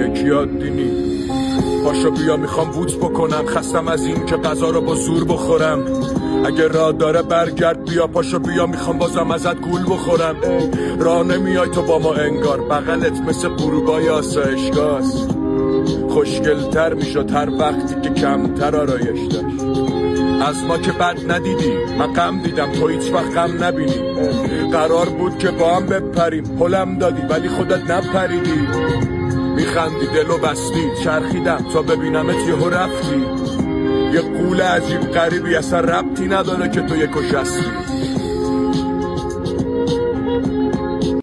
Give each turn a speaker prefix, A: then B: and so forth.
A: یکی عادینی. پاشو بیا میخوام بوت بکنم، خستم از این که غذا رو با زور بخورم. اگه راه داره برگرد بیا، پاشو بیا میخوام بازم ازت گول بخورم. راه نمیای تو با ما انگار، بغلت مثل غروبای آسایشگاهست. خوشگلتر میشد هر وقتی که کمتر آرایش داشت. از ما که بد ندیدی، من غم دیدم تو هیچ وقت غم نبینی. قرار بود که با هم بپریم، هلم دادی ولی خودت نپریدی. میخندی دلو بستی، چرخیدم تا ببینمت یهو رفتی. یه قول عجیب غریبی اصلا ربطی نداره که تو یه کشستی.